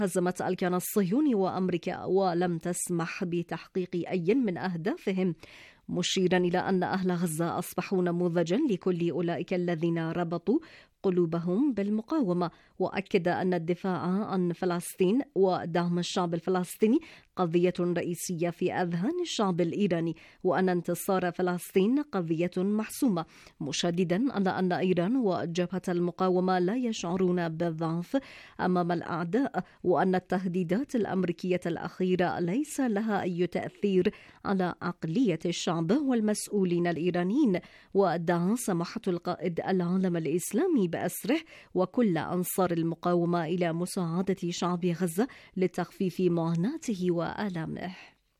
هزمت الكيان الصهيوني وأمريكا ولم تسمح بتحقيق أي من أهدافهم، مشيرا إلى أن أهل غزة أصبحوا نموذجا لكل أولئك الذين ربطوا قلوبهم بالمقاومة. وأكد أن الدفاع عن فلسطين ودعم الشعب الفلسطيني قضية رئيسية في أذهان الشعب الإيراني، وأن انتصار فلسطين قضية محسومة، مشددا أن إيران وجبهة المقاومة لا يشعرون بالضعف أمام الأعداء، وأن التهديدات الأمريكية الأخيرة ليس لها أي تأثير على عقلية الشعب والمسؤولين الإيرانيين. ودعا سماحة القائد العالم الإسلامي بأسره وكل أنصار المقاومة إلى مساعدة شعب غزة لتخفيف معاناته وآلامه.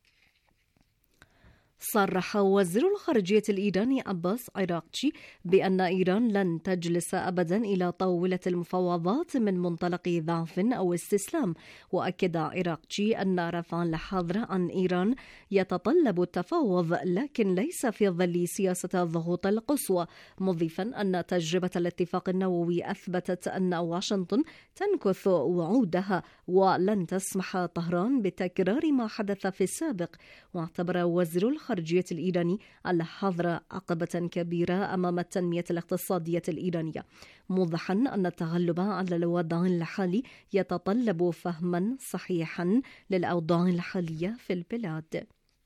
صرح وزير الخارجية الإيراني عباس عراقچي بأن إيران لن تجلس أبدا إلى طاولة المفاوضات من منطلق ضعف أو استسلام. وأكد عراقچي أن رفع الحظر عن إيران يتطلب التفاوض، لكن ليس في ظل سياسة الضغوط القصوى، مضيفا أن تجربة الاتفاق النووي أثبتت أن واشنطن تنكث وعودها ولن تسمح طهران بتكرار ما حدث في السابق. واعتبر وزير الخارجية الإيراني الحظر عقبة كبيرة أمام التنمية الاقتصادية الإيرانية، موضحا أن التغلب على الوضع الحالي يتطلب فهما صحيحا للأوضاع الحالية في البلاد.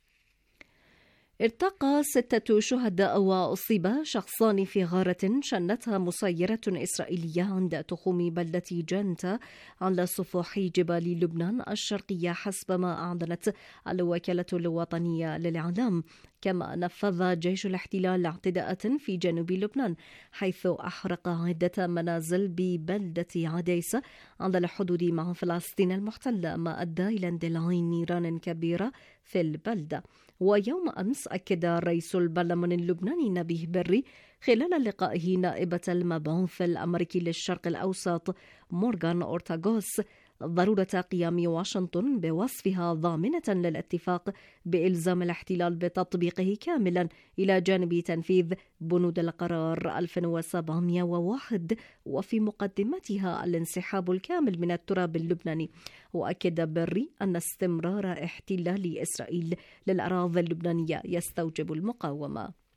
ارتقى 6 شهداء وأصيب شخصان في غارة شنتها مسيرة إسرائيلية عند تخوم بلدة جانتا على سفوح جبال لبنان الشرقية، حسب ما أعلنت الوكالة الوطنية للإعلام. كما نفذ جيش الاحتلال اعتداءات في جنوب لبنان، حيث أحرق عدة منازل ببلدة عديسة على الحدود مع فلسطين المحتلة، ما أدى إلى اندلاع نيران كبيرة في البلدة. ويوم أمس أكد رئيس البرلمان اللبناني نبيه بري خلال لقائه نائبة المبعوث الأمريكي للشرق الأوسط مورغان أورتاغوس ضرورة قيام واشنطن بوصفها ضامنة للاتفاق بإلزام الاحتلال بتطبيقه كاملا إلى جانب تنفيذ بنود القرار 2701 وفي مقدمتها الانسحاب الكامل من التراب اللبناني. وأكد بري أن استمرار احتلال إسرائيل للأراضي اللبنانية يستوجب المقاومة.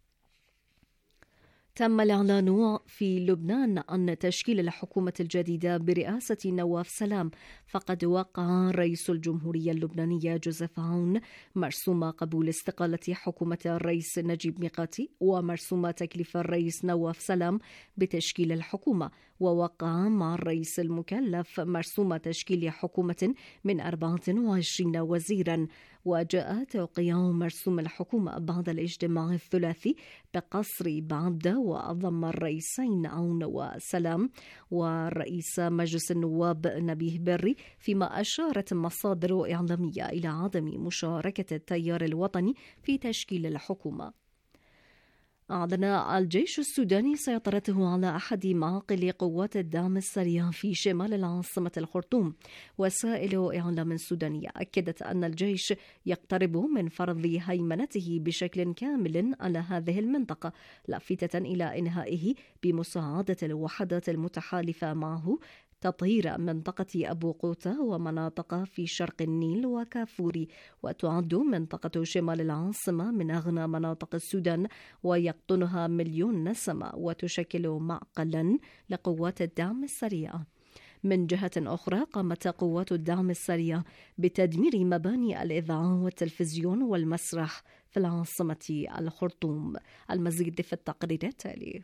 تم الإعلان في لبنان عن تشكيل الحكومة الجديدة برئاسة نواف سلام، فقد وقع رئيس الجمهورية اللبنانية جوزيف عون مرسوم قبول استقالة حكومة الرئيس نجيب ميقاتي ومرسوم تكليف الرئيس نواف سلام بتشكيل الحكومة، ووقع مع الرئيس المكلف مرسوم تشكيل حكومة من 24 وزيرا. وجاء توقيع مرسوم الحكومة بعد الاجتماع الثلاثي بقصر بعبدة، وأضم الرئيسين عون وسلام ورئيس مجلس النواب نبيه بري، فيما أشارت مصادر إعلامية إلى عدم مشاركة التيار الوطني في تشكيل الحكومة. أعلن الجيش السوداني سيطرته على أحد معاقل قوات الدعم السريع في شمال العاصمة الخرطوم. وسائل إعلام سودانية أكدت أن الجيش يقترب من فرض هيمنته بشكل كامل على هذه المنطقة، لافتة إلى إنهائه بمساعدة الوحدات المتحالفة معه تطهير منطقة أبو قوتة ومناطق في شرق النيل وكافوري. وتعد منطقة شمال العاصمة من أغنى مناطق السودان ويقطنها 1,000,000 نسمة، وتشكل معقلا لقوات الدعم السريع. من جهة أخرى قامت قوات الدعم السريع بتدمير مباني الإذاعة والتلفزيون والمسرح في العاصمة الخرطوم. المزيد في التقرير التالي.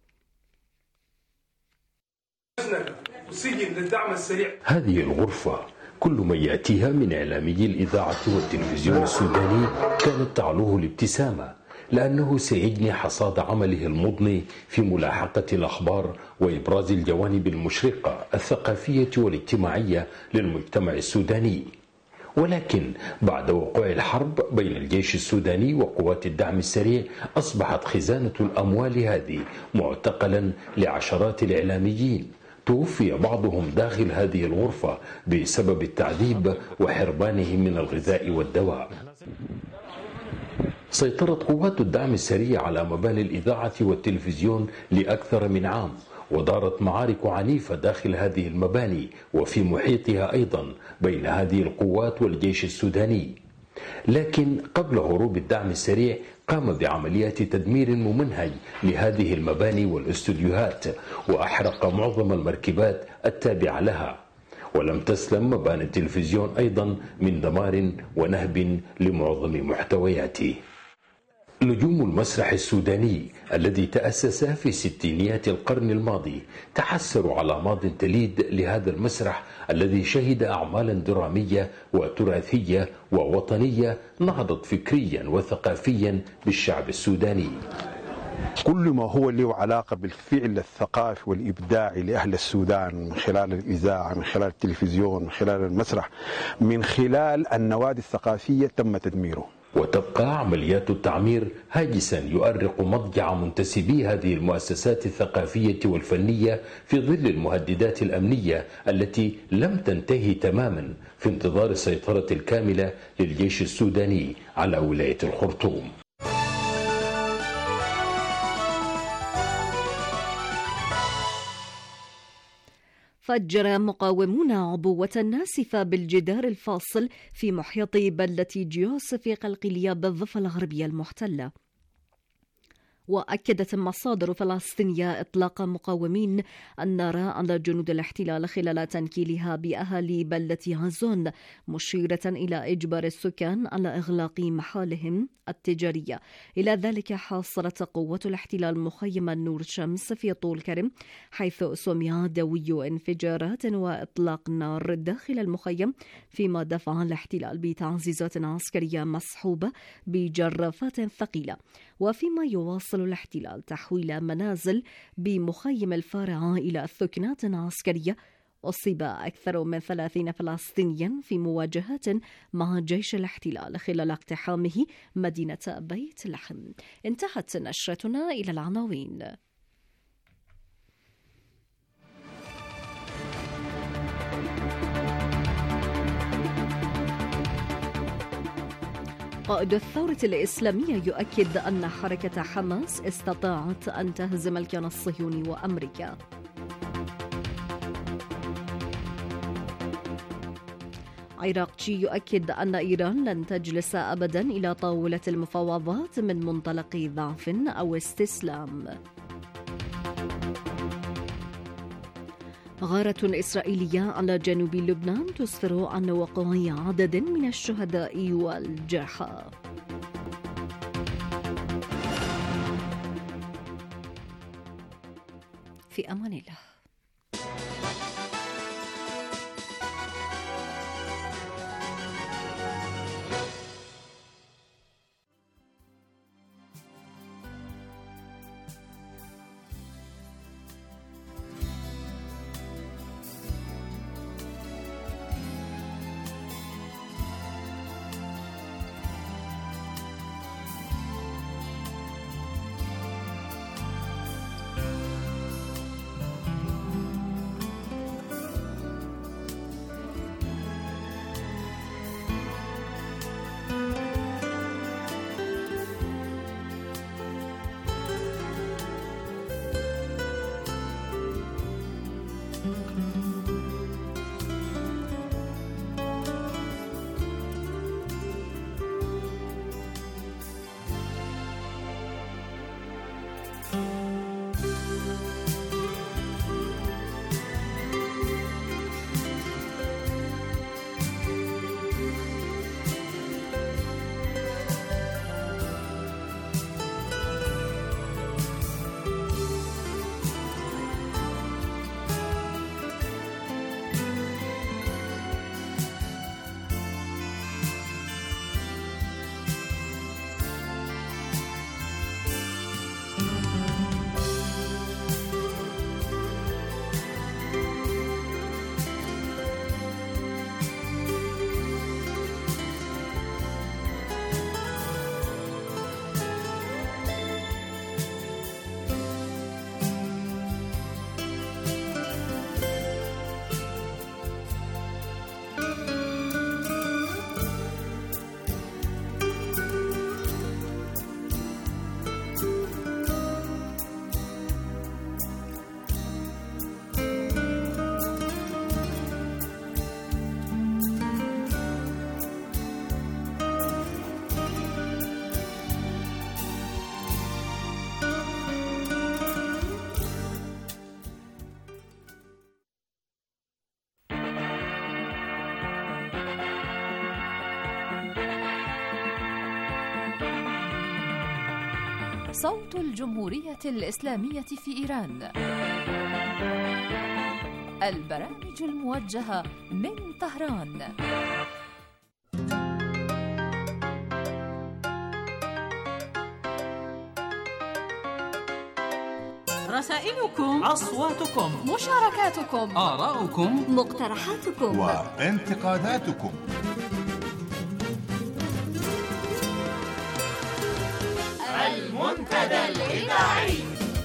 هذه الغرفة كل من يأتيها من إعلامي الإذاعة والتلفزيون السوداني كانت تعلوه الابتسامة، لأنه سيجني حصاد عمله المضني في ملاحقة الأخبار وإبراز الجوانب المشرقة الثقافية والاجتماعية للمجتمع السوداني. ولكن بعد وقوع الحرب بين الجيش السوداني وقوات الدعم السريع أصبحت خزانة الأموال هذه معتقلا لعشرات الإعلاميين، توفي بعضهم داخل هذه الغرفة بسبب التعذيب وحرمانهم من الغذاء والدواء. سيطرت قوات الدعم السريع على مباني الإذاعة والتلفزيون لأكثر من عام، ودارت معارك عنيفة داخل هذه المباني وفي محيطها أيضا بين هذه القوات والجيش السوداني. لكن قبل هروب الدعم السريع قام بعمليات تدمير ممنهج لهذه المباني والاستوديوهات، وأحرق معظم المركبات التابعة لها، ولم تسلم مباني التلفزيون أيضا من دمار ونهب لمعظم محتوياته. نجوم المسرح السوداني الذي تأسس في ستينيات القرن الماضي تحسروا على ماض تليد لهذا المسرح الذي شهد أعمالا درامية وتراثية ووطنية نهضت فكريا وثقافيا بالشعب السوداني. كل ما هو له علاقة بالفعل الثقافي والإبداعي لأهل السودان من خلال الإذاعة، من خلال التلفزيون، من خلال المسرح، من خلال النوادي الثقافية تم تدميره. وتبقى عمليات التعمير هاجسا يؤرق مضجع منتسبي هذه المؤسسات الثقافية والفنية في ظل المهددات الأمنية التي لم تنتهي تماما في انتظار السيطرة الكاملة للجيش السوداني على ولاية الخرطوم. فجر مقاومون عبوة ناسفة بالجدار الفاصل في محيط بلدة جيوس في قلقلية بالضفة الغربية المحتلة. وأكدت مصادر فلسطينية إطلاق مقاومين النار على جنود الاحتلال خلال تنكيلها بأهالي بلدة عزون، مشيرة إلى إجبار السكان على إغلاق محالهم التجارية. إلى ذلك حاصرت قوة الاحتلال مخيم النور شمس في طول كرم، حيث سمع دوي انفجارات وإطلاق نار داخل المخيم، فيما دفع الاحتلال بتعزيزات عسكرية مصحوبة بجرافات ثقيلة. وفيما يواصل الاحتلال تحويل منازل بمخيم الفارعة إلى ثكنات عسكرية، أصيب أكثر من 30 فلسطينيا في مواجهات مع جيش الاحتلال خلال اقتحامه مدينة بيت لحم. انتهت نشرتنا إلى العناوين. قائد الثورة الإسلامية يؤكد أن حركة حماس استطاعت أن تهزم الكيان الصهيوني وأمريكا. عراقجي يؤكد أن إيران لن تجلس أبدا إلى طاولة المفاوضات من منطلق ضعف أو استسلام. غارة إسرائيلية على جنوب لبنان تسفر عن وقوع عدد من الشهداء والجرحى. في أمان الله. صوت الجمهورية الإسلامية في إيران. البرامج الموجهة من طهران. رسائلكم، أصواتكم، مشاركاتكم، آراؤكم، مقترحاتكم وانتقاداتكم. المنتدى الإذاعي.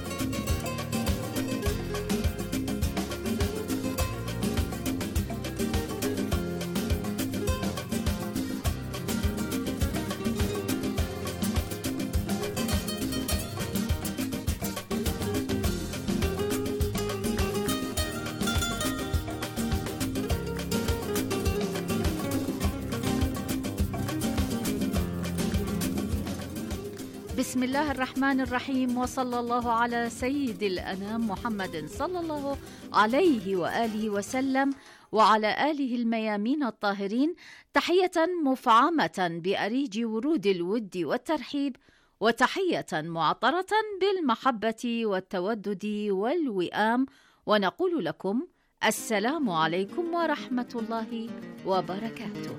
بسم الله الرحمن الرحيم، وصلى الله على سيد الأنام محمد صلى الله عليه وآله وسلم وعلى آله الميامين الطاهرين، تحية مفعمة بأريج ورود الود والترحيب، وتحية معطرة بالمحبة والتودد والوئام، ونقول لكم السلام عليكم ورحمة الله وبركاته.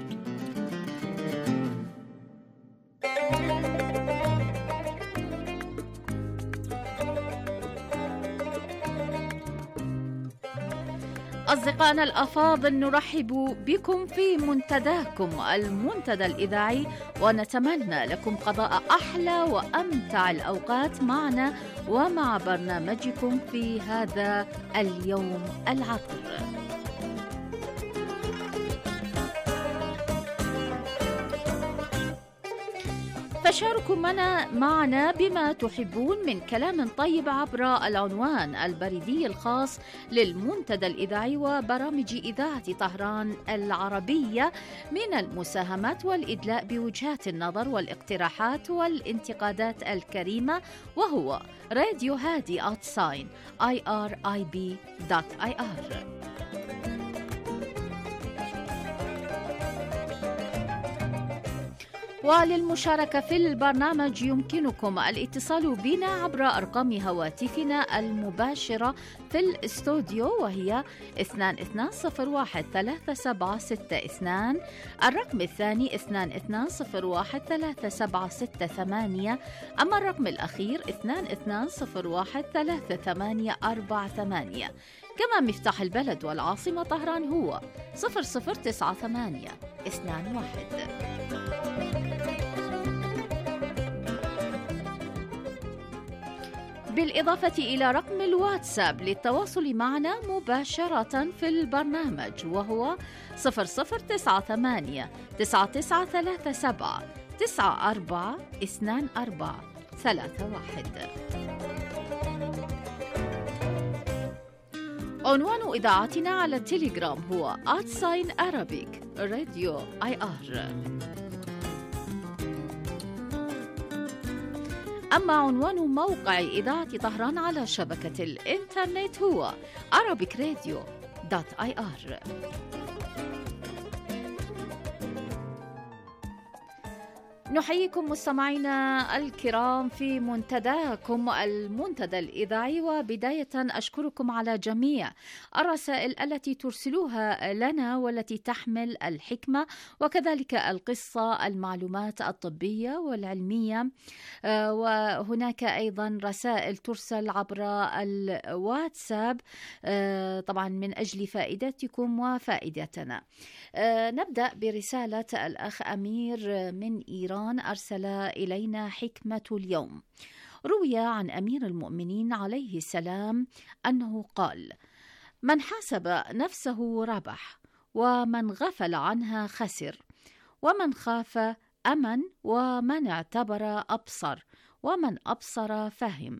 أصدقائنا الأفاضل، نرحب بكم في منتداكم المنتدى الإذاعي، ونتمنى لكم قضاء أحلى وأمتع الأوقات معنا ومع برنامجكم في هذا اليوم العطر. فشاركوا معنا بما تحبون من كلام طيب عبر العنوان البريدي الخاص للمنتدى الإذاعي وبرامج إذاعة طهران العربية، من المساهمات والإدلاء بوجهات النظر والاقتراحات والانتقادات الكريمة، وهو راديو هادي @irib.ir. وللمشاركة في البرنامج يمكنكم الاتصال بنا عبر أرقام هواتفنا المباشرة في الاستوديو، وهي 22013762، الرقم الثاني 22013768، أما الرقم الأخير 22013848. كما مفتاح البلد والعاصمة طهران هو 009821. بالإضافة إلى رقم الواتساب للتواصل معنا مباشرة في البرنامج، وهو 0097-9937-942431. عنوان إذاعتنا على التليجرام هو @Arabic Radio IR. أما عنوان موقع إذاعة طهران على شبكة الإنترنت هو arabicradio.ir. نحييكم مستمعينا الكرام في منتداكم المنتدى الإذاعي، وبداية أشكركم على جميع الرسائل التي ترسلوها لنا والتي تحمل الحكمة وكذلك القصة، المعلومات الطبية والعلمية، وهناك أيضا رسائل ترسل عبر الواتساب طبعا من أجل فائدتكم وفائدتنا. نبدأ برسالة الأخ أمير من إيران، أرسل إلينا حكمة اليوم. روي عن أمير المؤمنين عليه السلام أنه قال: من حاسب نفسه ربح، ومن غفل عنها خسر، ومن خاف أمن، ومن اعتبر أبصر، ومن أبصر فهم،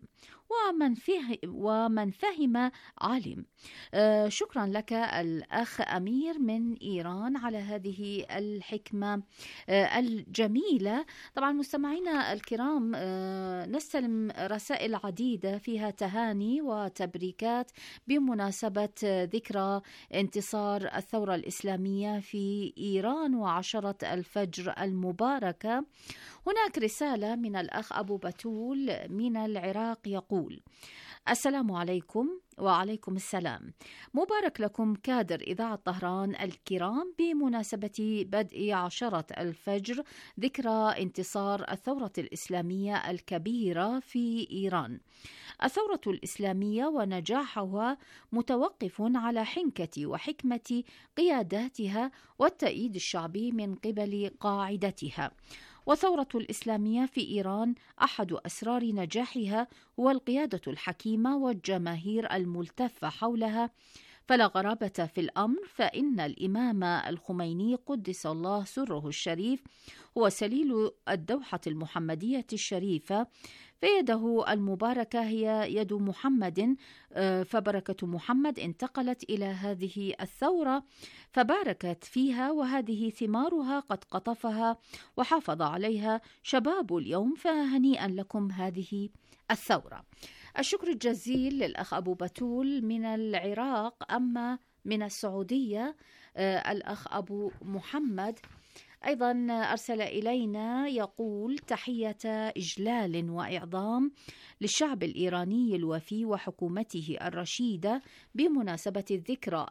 ومن فهم عالم. شكرا لك الأخ أمير من إيران على هذه الحكمة الجميلة. طبعا مستمعينا الكرام، نستلم رسائل عديدة فيها تهاني وتبريكات بمناسبة ذكرى انتصار الثورة الإسلامية في إيران وعشرة الفجر المباركة. هناك رسالة من الأخ أبو بتول من العراق يقول: السلام عليكم. وعليكم السلام. مبارك لكم كادر إذاعة طهران الكرام بمناسبة بدء عشرة الفجر ذكرى انتصار الثورة الإسلامية الكبيرة في إيران. الثورة الإسلامية ونجاحها متوقف على حنكة وحكمة قياداتها والتأييد الشعبي من قبل قاعدتها. والثورة الإسلامية في إيران أحد أسرار نجاحها هو القيادة الحكيمة والجماهير الملتفة حولها. فلا غرابة في الأمر، فإن الإمام الخميني قدس الله سره الشريف هو سليل الدوحة المحمدية الشريفة، فيده المباركة هي يد محمد، فبركة محمد انتقلت إلى هذه الثورة فباركت فيها، وهذه ثمارها قد قطفها وحافظ عليها شباب اليوم، فهنيئا لكم هذه الثورة. الشكر الجزيل للأخ أبو بتول من العراق. أما من السعودية الأخ أبو محمد أيضا أرسل إلينا يقول: تحية إجلال وإعظام للشعب الإيراني الوفي وحكومته الرشيدة بمناسبة الذكرى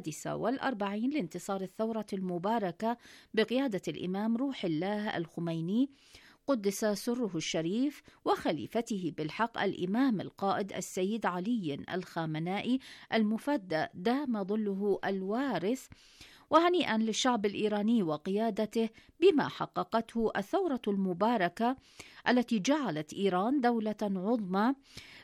46 لانتصار الثورة المباركة بقيادة الإمام روح الله الخميني قدس سره الشريف وخليفته بالحق الإمام القائد السيد علي الخامنائي المفدى دام ظله الوارث. وهنيئا للشعب الإيراني وقيادته بما حققته الثورة المباركة التي جعلت إيران دولة عظمى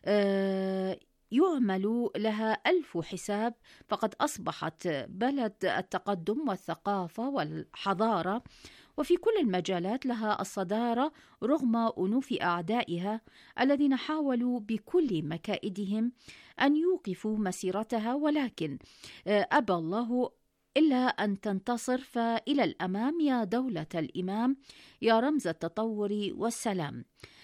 يعمل لها ألف حساب، فقد أصبحت بلد التقدم والثقافة والحضارة، وفي كل المجالات لها الصدارة رغم أنوف أعدائها الذين حاولوا بكل مكائدهم أن يوقفوا مسيرتها، ولكن أبى الله إلا أن تنتصر. فإلى الأمام يا دولة الإمام، يا رمز التطور والسلام.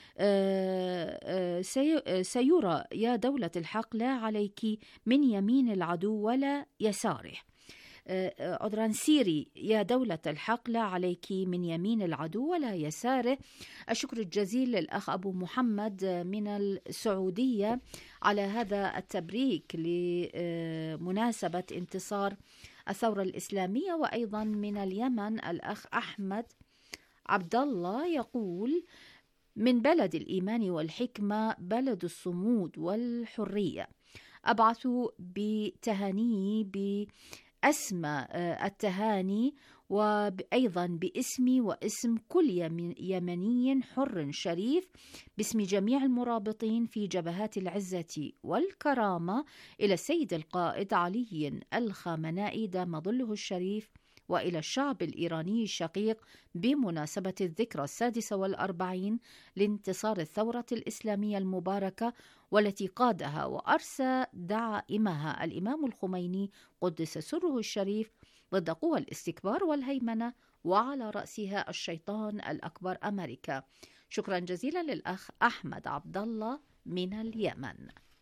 سيرى يا دولة الحق لا عليك من يمين العدو ولا يساره. عذرا سيري يا دولة الحق لا عليك من يمين العدو ولا يساره. الشكر الجزيل للأخ أبو محمد من السعودية على هذا التبريك لمناسبة انتصار الثورة الإسلامية. وأيضا من اليمن الأخ أحمد عبد الله يقول: من بلد الإيمان والحكمة، بلد الصمود والحرية، أبعث بتهاني بأسمى التهاني وأيضا باسمي واسم كل يمني حر شريف، باسم جميع المرابطين في جبهات العزة والكرامة إلى السيد القائد علي الخامنائي دام ظله الشريف، وإلى الشعب الإيراني الشقيق بمناسبة الذكرى 46 لانتصار الثورة الإسلامية المباركة، والتي قادها وأرسى دعائمها الإمام الخميني قدس سره الشريف ضد قوى الاستكبار والهيمنة، وعلى رأسها الشيطان الأكبر أمريكا. شكرا جزيلا للأخ أحمد عبد الله من اليمن.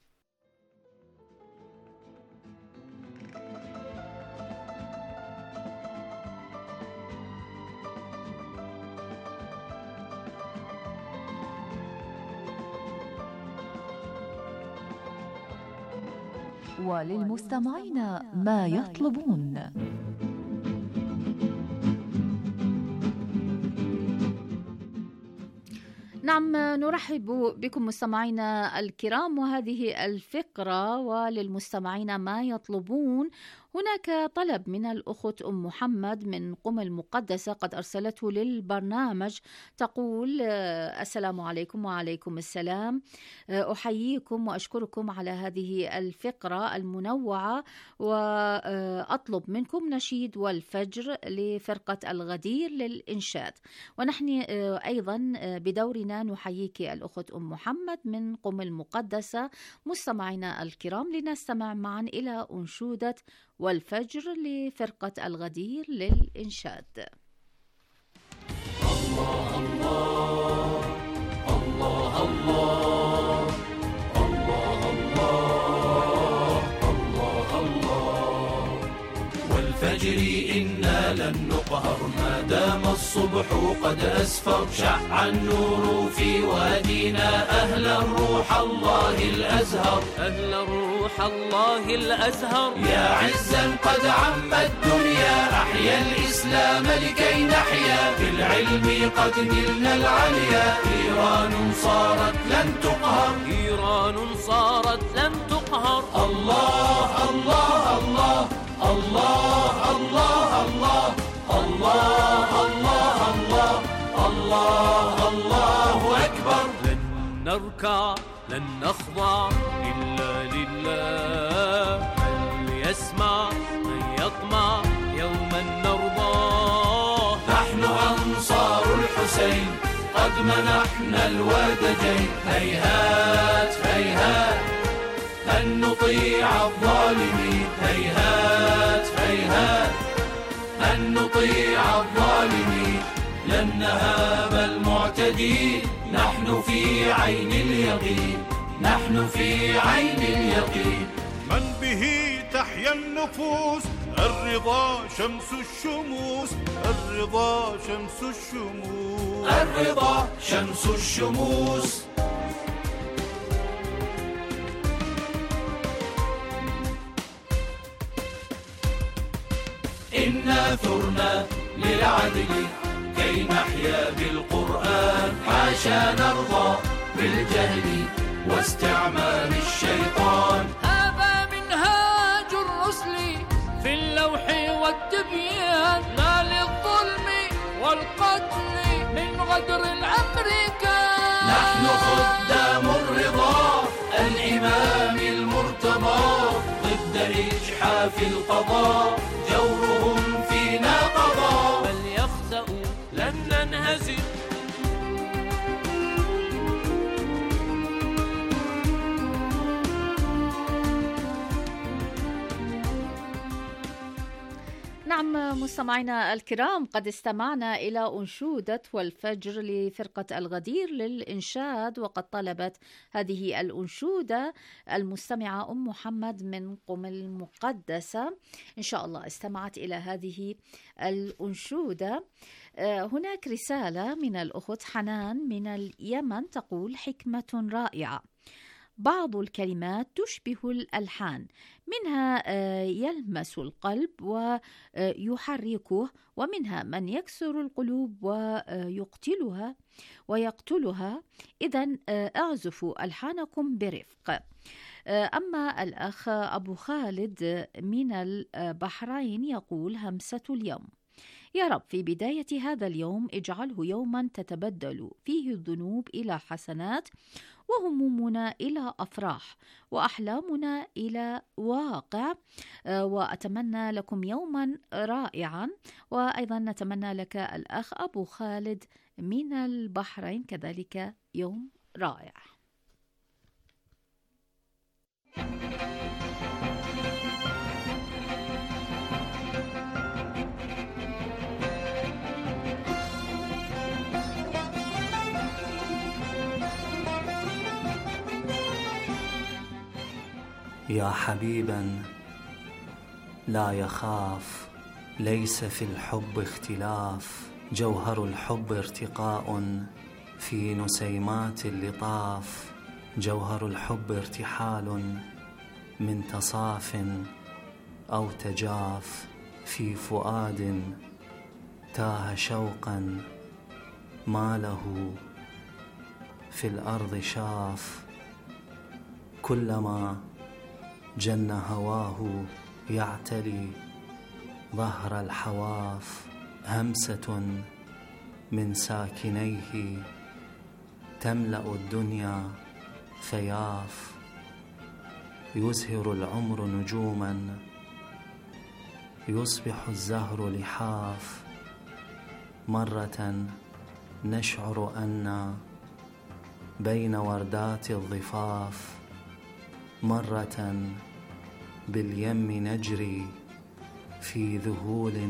وللمستمعين ما يطلبون. نعم، نرحب بكم مستمعينا الكرام، وهذه الفقرة وللمستمعين ما يطلبون هناك طلب من الأخت أم محمد من قم المقدسة قد أرسلته للبرنامج، تقول: السلام عليكم. وعليكم السلام. أحييكم وأشكركم على هذه الفقرة المنوعة، وأطلب منكم نشيد والفجر لفرقة الغدير للإنشاد. ونحن أيضا بدورنا نحييك الأخت أم محمد من قم المقدسة. مستمعينا الكرام، لنستمع معا إلى أنشودة والفجر لفرقة الغدير للإنشاد. الله الله الله الله الله الله الله والفجر إنا لن نقهر ما دام الصبح قد أسفر. شع النور في وادينا أهل الروح الله الأزهر، أهل الروح الله الأزهر. يا عزا قد عم الدنيا أحيا الإسلام لكي نحيا، بالعلم قد نلنا العليا. إيران صارت لن تقهر، إيران صارت لن تقهر. الله الله الله الله الله الله الله الله الله الله الله أكبر. لن نركع لن نخضع إلا لله، من يسمع من يطمع يوما نرضاه. نحن أنصار الحسين قد منحنا الودجين، هيهات هيهات أن نطيع الظالمين، هيهات هيهات أن نطيع الظالمين. لن نهاب المعتدين، نحن في عين اليقين، نحن في عين اليقين. من به تحيا النفوس، الرضا شمس الشموس، الرضا شمس الشموس، الرضا شمس الشموس. إنا ثرنا للعدل كي نحيا بالقرآن، حاشا نرضى بالجهل واستعمال الشيطان. هذا منهاج الرسل في اللوح والتبيان، لا للظلم والقتل من غدر الأمريكان. نحن خدام الرضا الإمام المرتضى، ضد إجحاف القضاء جورهم فينا قضى. بل يخزأوا لن ننهزم. نعم مستمعينا الكرام، قد استمعنا إلى أنشودة والفجر لفرقة الغدير للإنشاد، وقد طلبت هذه الأنشودة المستمعة أم محمد من قم المقدسة. إن شاء الله استمعت إلى هذه الأنشودة. هناك رسالة من الأخت حنان من اليمن تقول: حكمة رائعة، بعض الكلمات تشبه الألحان، منها يلمس القلب ويحركه، ومنها من يكسر القلوب ويقتلها. إذن اعزفوا ألحانكم برفق. أما الأخ أبو خالد من البحرين يقول: همسة اليوم: يا رب في بداية هذا اليوم اجعله يوما تتبدل فيه الذنوب إلى حسنات، وهمومنا إلى أفراح، وأحلامنا إلى واقع. وأتمنى لكم يوما رائعا. وأيضا نتمنى لك الأخ أبو خالد من البحرين كذلك يوم رائع. يا حبيبا لا يخاف، ليس في الحب اختلاف، جوهر الحب ارتقاء في نسيمات اللطاف، جوهر الحب ارتحال من تصاف أو تجاف، في فؤاد تاه شوقا ما له في الأرض شاف، كلما جن هواه يعتلي ظهر الحواف همسة من ساكنيه تملأ الدنيا فياف. يزهر العمر نجوما يصبح الزهر لحاف. مرة نشعر أن بين وردات الضفاف، مرة باليم نجري في ذهول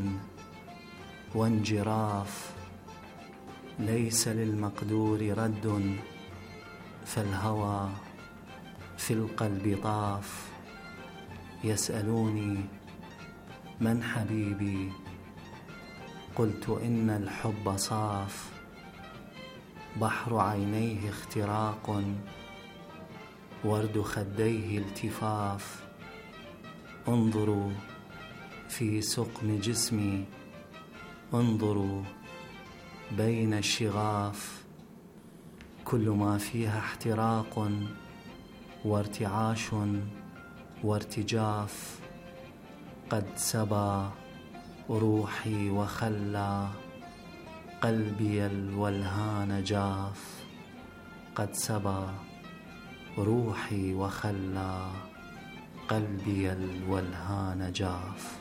وانجراف. ليس للمقدور رد فالهوى في القلب طاف. يسألوني من حبيبي؟ قلت إن الحب صاف. بحر عينيه اختراق ورد خديه التفاف. انظروا في سقم جسمي، انظروا بين الشغاف. كل ما فيها احتراق وارتعاش وارتجاف. قد سبى روحي وخلى قلبي الولهان جاف. قد سبى روحي وخلى قلبي الولهان جاف.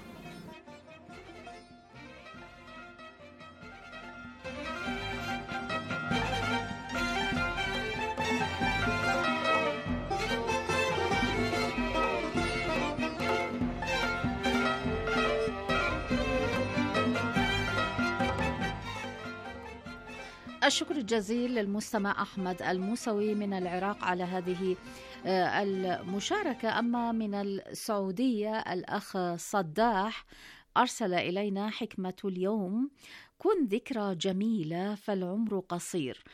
الشكر الجزيل للمستمع أحمد الموسوي من العراق على هذه المشاركة. أما من السعودية الأخ صداح أرسل إلينا حكمة اليوم: كن ذكرى جميلة فالعمر قصير،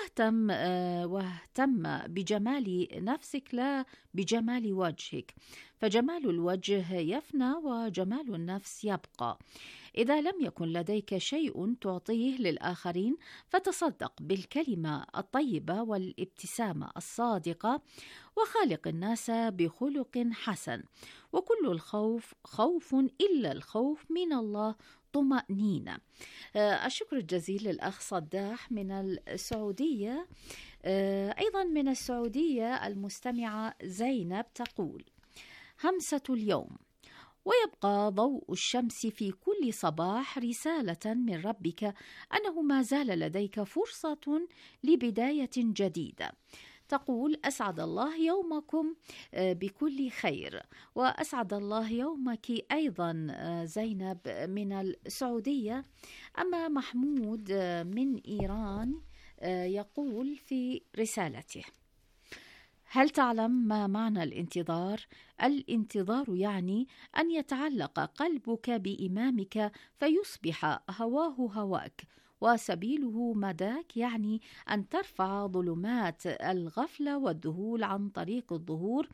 واهتم بجمال نفسك لا بجمال وجهك، فجمال الوجه يفنى وجمال النفس يبقى. إذا لم يكن لديك شيء تعطيه للآخرين فتصدق بالكلمة الطيبة والابتسامة الصادقة، وخالق الناس بخلق حسن. وكل الخوف خوف إلا الخوف من الله طمأنينة. الشكر الجزيل للأخ صداح من السعودية. أيضا من السعودية المستمعة زينب تقول: همسة اليوم: ويبقى ضوء الشمس في كل صباح رسالة من ربك أنه ما زال لديك فرصة لبداية جديدة. تقول: أسعد الله يومكم بكل خير. وأسعد الله يومك أيضا زينب من السعودية. أما محمود من إيران يقول في رسالته: هل تعلم ما معنى الانتظار؟ الانتظار يعني أن يتعلق قلبك بإمامك فيصبح هواه هواك وسبيله مداك، يعني أن ترفع ظلمات الغفلة والذهول عن طريق الظهور،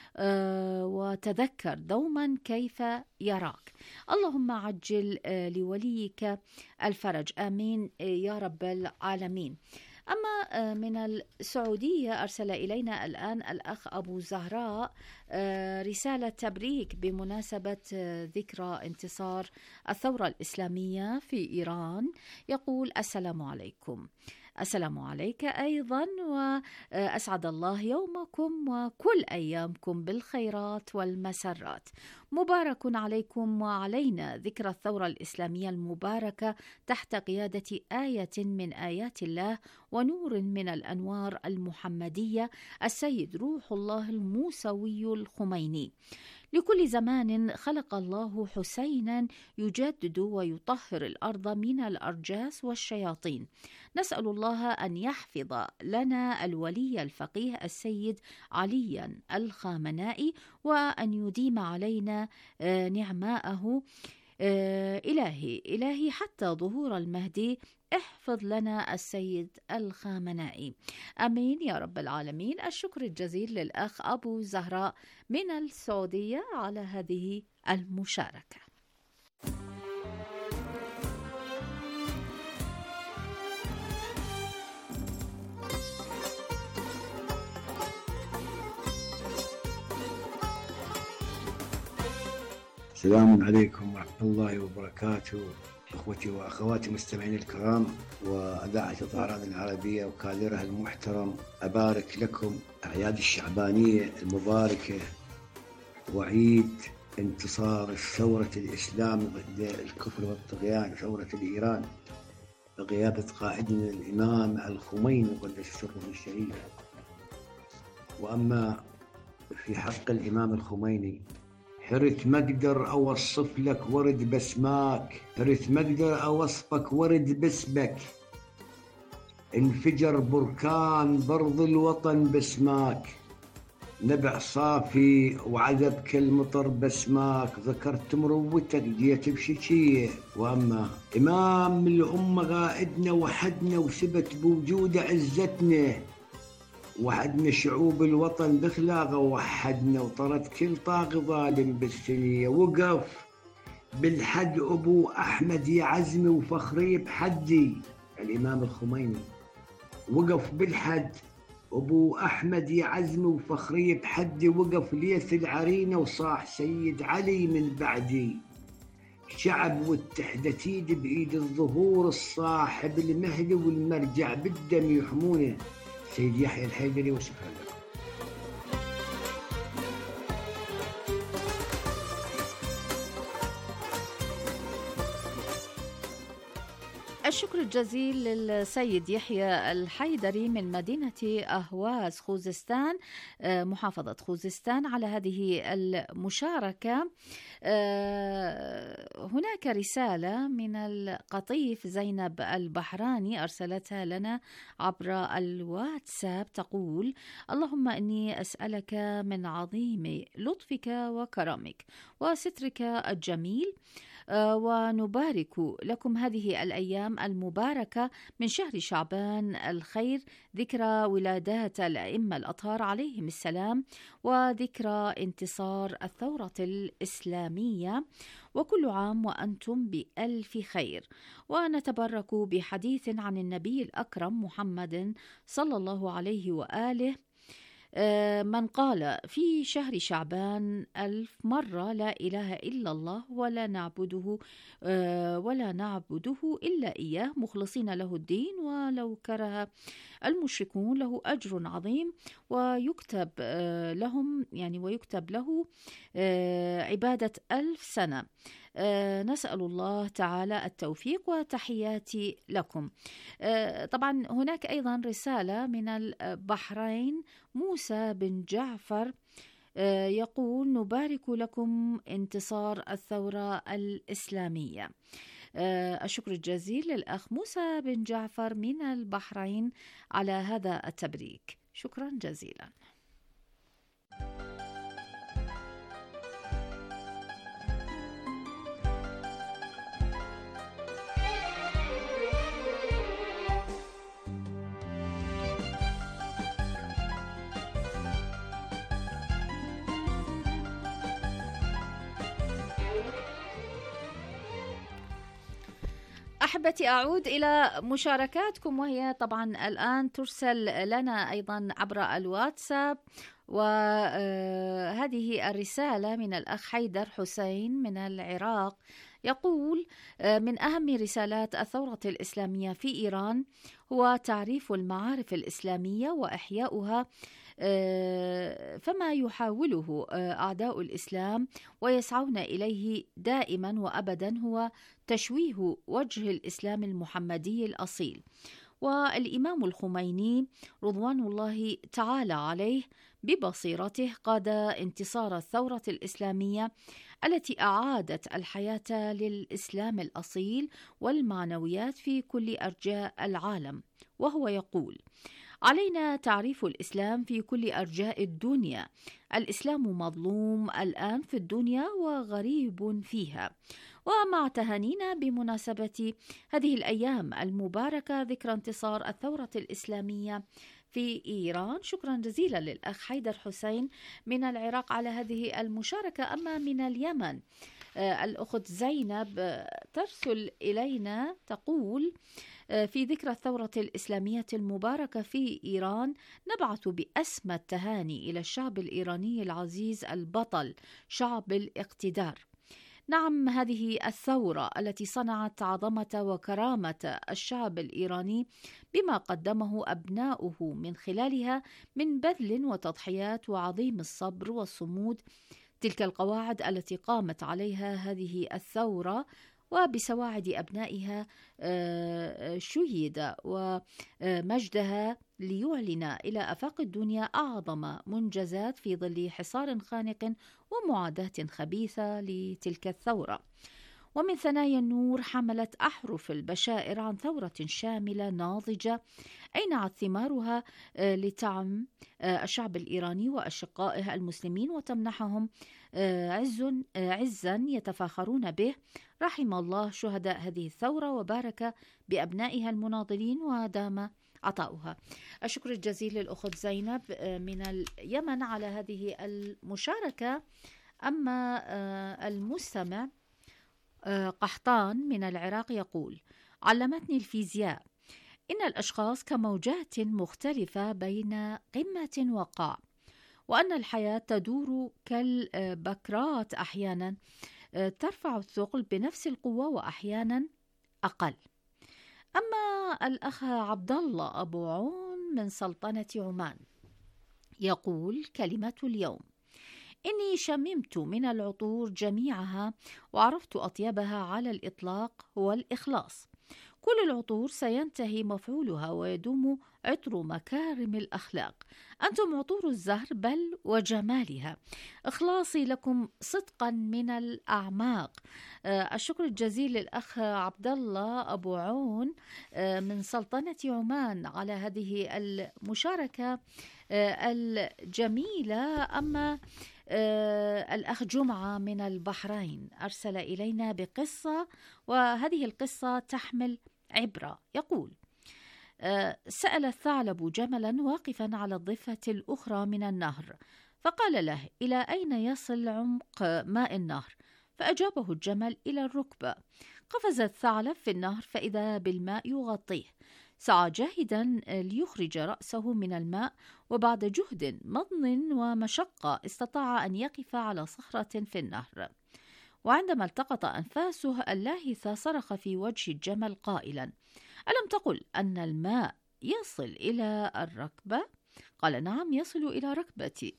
وتذكر دوما كيف يراك. اللهم عجل لوليك الفرج، آمين يا رب العالمين. أما من السعودية أرسل إلينا الآن الأخ أبو زهراء رسالة تبريك بمناسبة ذكرى انتصار الثورة الإسلامية في إيران. يقول: السلام عليكم. السلام عليك أيضا، وأسعد الله يومكم وكل أيامكم بالخيرات والمسرات. مبارك عليكم وعلينا ذكرى الثورة الإسلامية المباركة تحت قيادة آية من آيات الله ونور من الأنوار المحمدية السيد روح الله الموسوي الخميني. لكل زمان خلق الله حسينا يجدد ويطهر الأرض من الأرجاس والشياطين. نسأل الله أن يحفظ لنا الولي الفقيه السيد عليا الخامنائي، وأن يديم علينا نعماءه. إلهي حتى ظهور المهدي احفظ لنا السيد الخامنائي، آمين يا رب العالمين. الشكر الجزيل للأخ أبو زهراء من السعودية على هذه المشاركة. السلام عليكم ورحمة الله وبركاته، أخوتي وأخواتي مستمعين الكرام وأذاعة الطهران العربية وكادرها المحترم، أبارك لكم أعياد الشعبانية المباركة وعيد انتصار ثورة الإسلام ضد الكفر والطغيان، ثورة الإيران بقيادة قائدنا الإمام الخميني قدس سره الشريف. وأما في حق الإمام الخميني، حرت ما أقدر أوصف لك ورد بسماك، حرت ما أقدر أوصفك ورد باسمك، انفجر بركان برض الوطن بسماك، نبع صافي وعذب كالمطر بسماك، ذكرت مروتك جيت بشكية. وأما إمام الأمة غائدنا وحدنا وثبت بوجود عزتنا، وحدنا شعوب الوطن بخلاقه وحدنا، وطرد كل طاغي ظالم بالسنية. وقف بالحد أبو أحمد يا عزمي وفخري بحدي، الإمام الخميني وقف بالحد أبو أحمد يا عزمي وفخري بحدي، وقف ليث العرينة وصاح سيد علي من بعدي، شعب واتحدت ايد بإيد الظهور الصاحب المهدي والمرجع بالدم يحمونه، سيد يحيى الحيدري. وشكرا لكم. الشكر الجزيل للسيد يحيى الحيدري من مدينة أهواز خوزستان، محافظة خوزستان، على هذه المشاركة. هناك رسالة من القطيف زينب البحراني أرسلتها لنا عبر الواتساب، تقول: اللهم إني أسألك من عظيم لطفك وكرمك وسترك الجميل، ونبارك لكم هذه الأيام المباركة من شهر شعبان الخير، ذكرى ولادات الأئمة الأطهار عليهم السلام، وذكرى انتصار الثورة الإسلامية، وكل عام وأنتم بألف خير. ونتبرك بحديث عن النبي الأكرم محمد صلى الله عليه وآله، من قال في شهر شعبان 1000 مرة لا إله إلا الله ولا نعبده إلا إياه مخلصين له الدين ولو كره المشركون، له أجر عظيم ويكتب له عبادة 1000 سنة. نسأل الله تعالى التوفيق، وتحياتي لكم. طبعا هناك أيضا رسالة من البحرين، موسى بن جعفر يقول: نبارك لكم انتصار الثورة الإسلامية. الشكر الجزيل للأخ موسى بن جعفر من البحرين على هذا التبريك، شكرا جزيلا. أحبتي، أعود إلى مشاركاتكم، وهي طبعا الآن ترسل لنا أيضا عبر الواتساب. وهذه الرسالة من الأخ حيدر حسين من العراق، يقول: من أهم رسالات الثورة الإسلامية في إيران هو تعريف المعارف الإسلامية وإحياؤها، فما يحاوله أعداء الإسلام ويسعون إليه دائما وأبدا هو تشويه وجه الإسلام المحمدي الأصيل. والإمام الخميني رضوان الله تعالى عليه ببصيرته قاد انتصار الثورة الإسلامية التي أعادت الحياة للإسلام الأصيل والمعنويات في كل أرجاء العالم. وهو يقول: علينا تعريف الإسلام في كل أرجاء الدنيا، الإسلام مظلوم الآن في الدنيا وغريب فيها. ومع تهانينا بمناسبة هذه الأيام المباركة ذكرى انتصار الثورة الإسلامية في إيران، شكرا جزيلا للأخ حيدر حسين من العراق على هذه المشاركة. أما من اليمن، الأخت زينب ترسل إلينا تقول: في ذكرى الثورة الإسلامية المباركة في إيران نبعث بأسمى التهاني إلى الشعب الإيراني العزيز البطل، شعب الاقتدار. نعم، هذه الثورة التي صنعت عظمة وكرامة الشعب الإيراني بما قدمه أبناؤه من خلالها من بذل وتضحيات وعظيم الصبر والصمود، تلك القواعد التي قامت عليها هذه الثورة وبسواعد أبنائها شيد ومجدها ليعلن إلى آفاق الدنيا أعظم منجزات في ظل حصار خانق ومعاداة خبيثة لتلك الثورة. ومن ثنايا النور حملت أحرف البشائر عن ثورة شاملة ناضجة أينعت ثمارها لتعم الشعب الإيراني وأشقائه المسلمين وتمنحهم عزا يتفاخرون به. رحم الله شهداء هذه الثورة وبارك بأبنائها المناضلين ودام عطاؤها. الشكر الجزيل للأخت زينب من اليمن على هذه المشاركة. أما المستمع قحطان من العراق يقول: علمتني الفيزياء إن الأشخاص كموجات مختلفة بين قمة وقاع، وأن الحياة تدور كالبكرات، أحيانا ترفع الثقل بنفس القوة وأحيانا أقل. أما الأخ عبد الله أبو عون من سلطنة عمان يقول: كلمة اليوم: إني شممت من العطور جميعها وعرفت أطيبها على الإطلاق هو الإخلاص. كل العطور سينتهي مفعولها ويدوم عطر مكارم الأخلاق. أنتم عطور الزهر بل وجمالها. إخلاصي لكم صدقا من الأعماق. الشكر الجزيل للأخ عبد الله أبو عون من سلطنة عمان على هذه المشاركة الجميلة. أما الأخ جمعة من البحرين أرسل إلينا بقصة، وهذه القصة تحمل عبرة. يقول: سأل الثعلب جملا واقفا على الضفة الأخرى من النهر، فقال له: إلى أين يصل عمق ماء النهر؟ فأجابه الجمل: إلى الركبة. قفز الثعلب في النهر فإذا بالماء يغطيه، سعى جاهدا ليخرج رأسه من الماء، وبعد جهد مضن ومشقة استطاع أن يقف على صخرة في النهر. وعندما التقط أنفاسه اللاهثة صرخ في وجه الجمل قائلا: ألم تقل أن الماء يصل إلى الركبة؟ قال: نعم، يصل إلى ركبتي.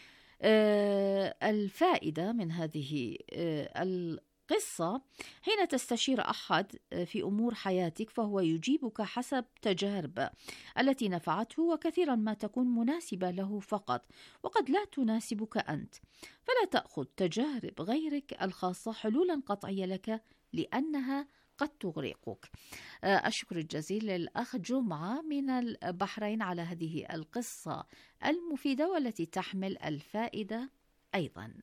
الفائدة من هذه القصة: حين تستشير أحد في أمور حياتك فهو يجيبك حسب تجارب التي نفعته، وكثيرا ما تكون مناسبة له فقط وقد لا تناسبك أنت، فلا تأخذ تجارب غيرك الخاصة حلولا قطعية لك لأنها قد تغرقك. الشكر الجزيل للأخ جمعة من البحرين على هذه القصة المفيدة والتي تحمل الفائدة أيضا.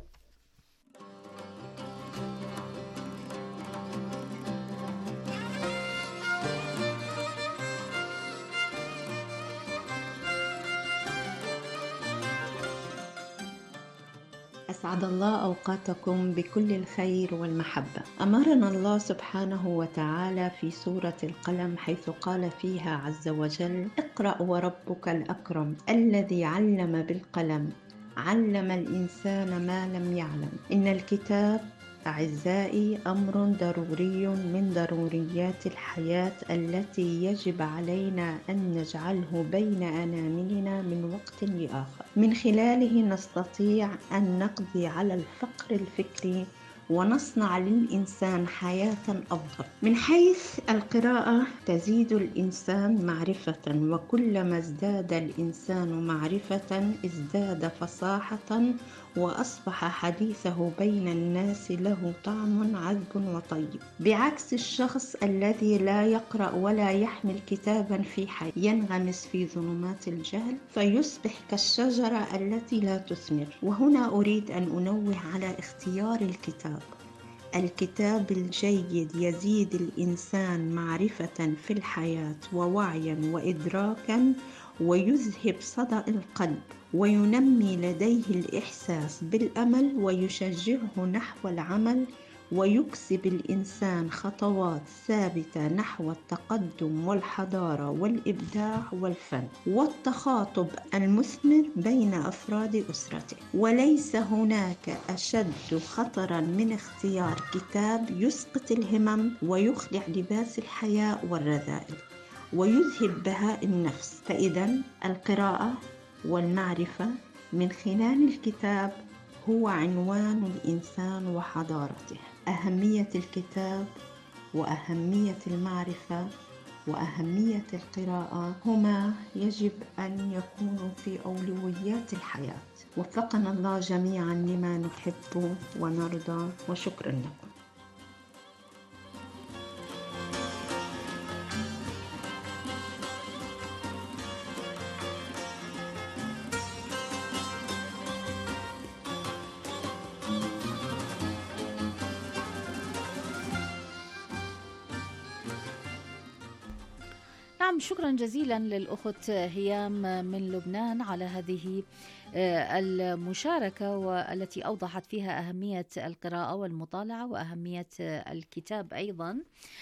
أسعد الله أوقاتكم بكل الخير والمحبة. أمرنا الله سبحانه وتعالى في سورة القلم حيث قال فيها عز وجل: اقرأ وربك الأكرم الذي علم بالقلم علم الإنسان ما لم يعلم. إن الكتاب أعزائي أمر ضروري من ضروريات الحياة التي يجب علينا أن نجعله بين أناملنا من وقت لآخر، من خلاله نستطيع أن نقضي على الفقر الفكري ونصنع للإنسان حياة أفضل. من حيث القراءة تزيد الإنسان معرفة، وكلما ازداد الإنسان معرفة ازداد فصاحة وأصبح حديثه بين الناس له طعم عذب وطيب، بعكس الشخص الذي لا يقرأ ولا يحمل كتابا في حي ينغمس في ظلمات الجهل فيصبح كالشجرة التي لا تثمر. وهنا أريد أن أنوه على اختيار الكتاب. الكتاب الجيد يزيد الإنسان معرفة في الحياة ووعيا وإدراكا، ويذهب صدأ القلب، وينمي لديه الإحساس بالأمل، ويشجعه نحو العمل، ويكسب الإنسان خطوات ثابتة نحو التقدم والحضارة والإبداع والفن والتخاطب المثمر بين أفراد أسرته. وليس هناك أشد خطراً من اختيار كتاب يسقط الهمم ويخلع لباس الحياء والرذائل ويذهب بهاء النفس. فإذا القراءة والمعرفة من خلال الكتاب هو عنوان الإنسان وحضارته. أهمية الكتاب وأهمية المعرفة وأهمية القراءة هما يجب أن يكونوا في أولويات الحياة. وفقنا الله جميعا لما نحب ونرضى، وشكرا لكم. نعم، شكرا جزيلا للأخت هيام من لبنان على هذه المشاركة، والتي أوضحت فيها أهمية القراءة والمطالعة وأهمية الكتاب أيضا.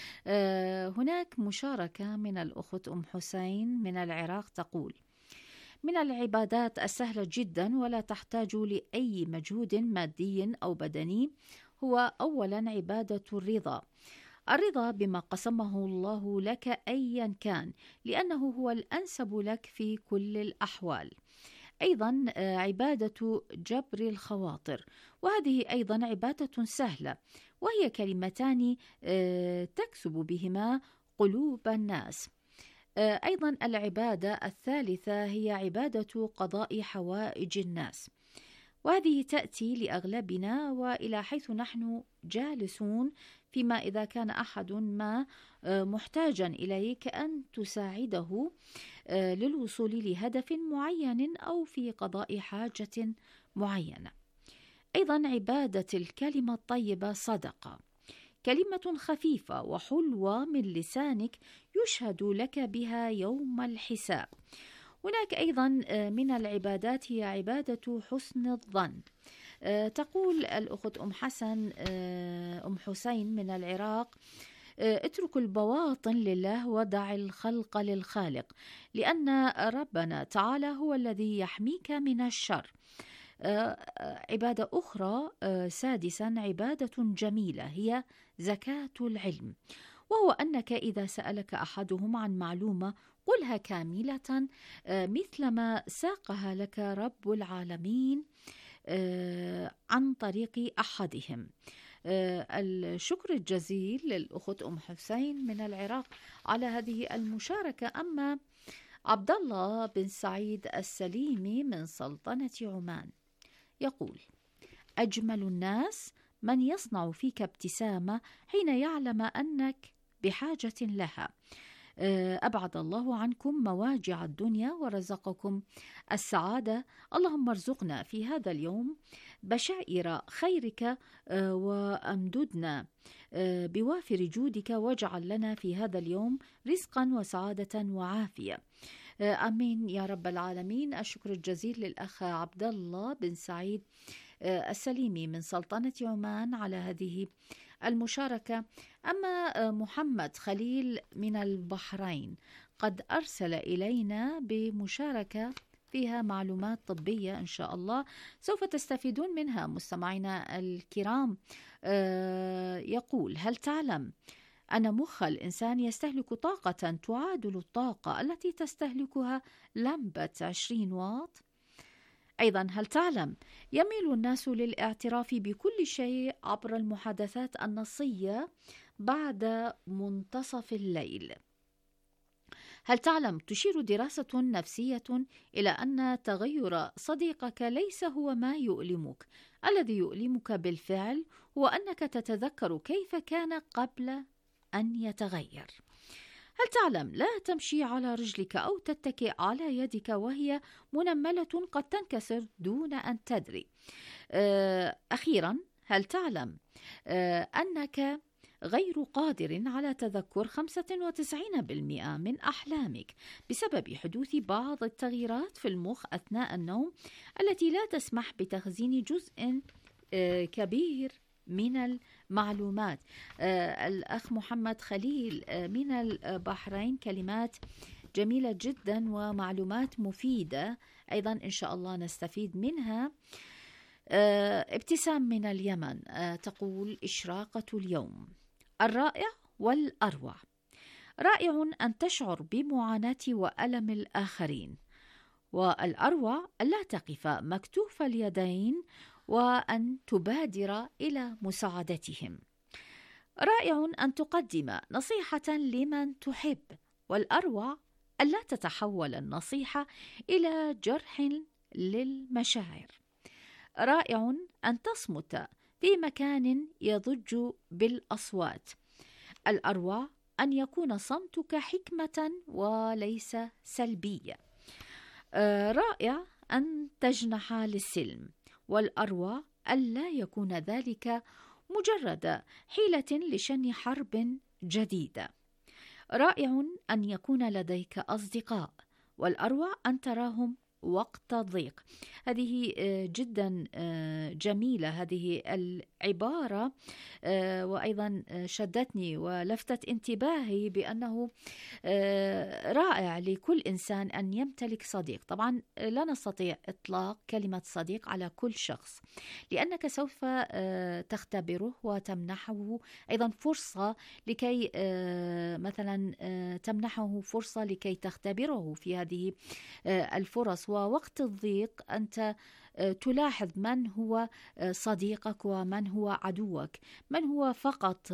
هناك مشاركة من الأخت أم حسين من العراق تقول: من العبادات السهلة جدا ولا تحتاج لأي مجهود مادي أو بدني هو أولا عبادة الرضا بما قسمه الله لك أيا كان، لأنه هو الأنسب لك في كل الأحوال. أيضا عبادة جبر الخواطر، وهذه أيضا عبادة سهلة، وهي كلمتان تكسب بهما قلوب الناس. أيضا العبادة الثالثة هي عبادة قضاء حوائج الناس، وهذه تأتي لأغلبنا وإلى حيث نحن جالسون، فيما إذا كان أحد ما محتاجا إليك أن تساعده للوصول لهدف معين أو في قضاء حاجة معينة. أيضا عبادة الكلمة الطيبة صدقة، كلمة خفيفة وحلوة من لسانك يشهد لك بها يوم الحساب. هناك أيضا من العبادات هي عبادة حسن الظن. تقول الأخت أم حسين من العراق: اترك البواطن لله ودع الخلق للخالق، لأن ربنا تعالى هو الذي يحميك من الشر. عبادة أخرى سادسا عبادة جميلة هي زكاة العلم، وهو أنك إذا سألك أحدهم عن معلومة قلها كاملة مثلما ساقها لك رب العالمين عن طريق أحدهم. الشكر الجزيل للأخت أم حسين من العراق على هذه المشاركة. أما عبد الله بن سعيد السليمي من سلطنة عمان يقول: أجمل الناس من يصنع فيك ابتسامة حين يعلم أنك بحاجة لها. أبعد الله عنكم مواجع الدنيا ورزقكم السعادة. اللهم ارزقنا في هذا اليوم بشائر خيرك وأمددنا بوافر جودك، واجعل لنا في هذا اليوم رزقا وسعادة وعافية. آمين يا رب العالمين. الشكر الجزيل للأخ عبد الله بن سعيد السليمي من سلطنة عمان على هذه المشاركة. أما محمد خليل من البحرين قد أرسل إلينا بمشاركة فيها معلومات طبية إن شاء الله سوف تستفيدون منها مستمعينا الكرام. يقول: هل تعلم أن مخ الإنسان يستهلك طاقة تعادل الطاقة التي تستهلكها لمبة 20 واط؟ أيضا هل تعلم يميل الناس للاعتراف بكل شيء عبر المحادثات النصية بعد منتصف الليل؟ هل تعلم تشير دراسة نفسية إلى أن تغير صديقك ليس هو ما يؤلمك، الذي يؤلمك بالفعل هو أنك تتذكر كيف كان قبل أن يتغير. هل تعلم لا تمشي على رجلك أو تتكئ على يدك وهي منملة قد تنكسر دون أن تدري. أخيرا هل تعلم أنك غير قادر على تذكر 95% من أحلامك بسبب حدوث بعض التغييرات في المخ أثناء النوم التي لا تسمح بتخزين جزء كبير من معلومات. الأخ محمد خليل من البحرين، كلمات جميلة جدا ومعلومات مفيدة أيضا إن شاء الله نستفيد منها. ابتسام من اليمن تقول: إشراقة اليوم الرائع والأروع. رائع أن تشعر بمعاناة وألم الآخرين، والأروع ألا تقف مكتوف اليدين وأن تبادر إلى مساعدتهم. رائع أن تقدم نصيحة لمن تحب، والأروع ألا تتحول النصيحة إلى جرح للمشاعر. رائع أن تصمت في مكان يضج بالأصوات. الأروع أن يكون صمتك حكمة وليس سلبية. رائع أن تجنح للسلم، والأروع ألا يكون ذلك مجرد حيلة لشن حرب جديدة. رائع أن يكون لديك أصدقاء، والأروع أن تراهم وقت الضيق. هذه جدا جميلة هذه العبارة، وأيضا شدتني ولفتت انتباهي بأنه رائع لكل إنسان أن يمتلك صديق. طبعا لا نستطيع إطلاق كلمة صديق على كل شخص، لأنك سوف تختبره وتمنحه أيضا فرصة لكي مثلا تمنحه فرصة لكي تختبره في هذه الفرص. ووقت الضيق أنت تلاحظ من هو صديقك ومن هو عدوك، من هو فقط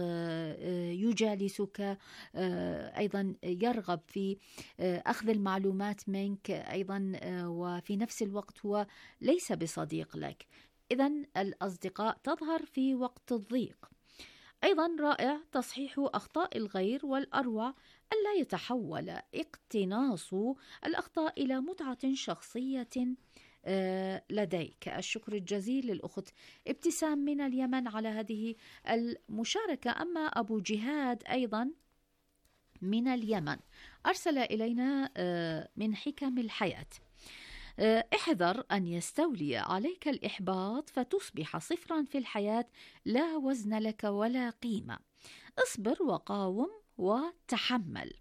يجالسك، أيضا يرغب في أخذ المعلومات منك أيضا، وفي نفس الوقت هو ليس بصديق لك. إذن الأصدقاء تظهر في وقت الضيق. أيضا رائع تصحيح أخطاء الغير، والأروع ألا يتحول اقتناص الأخطاء إلى متعة شخصية لديك. الشكر الجزيل للأخت ابتسام من اليمن على هذه المشاركة. أما أبو جهاد أيضا من اليمن أرسل إلينا من حكم الحياة: احذر أن يستولي عليك الإحباط فتصبح صفرا في الحياة، لا وزن لك ولا قيمة. اصبر وقاوم وتحمل.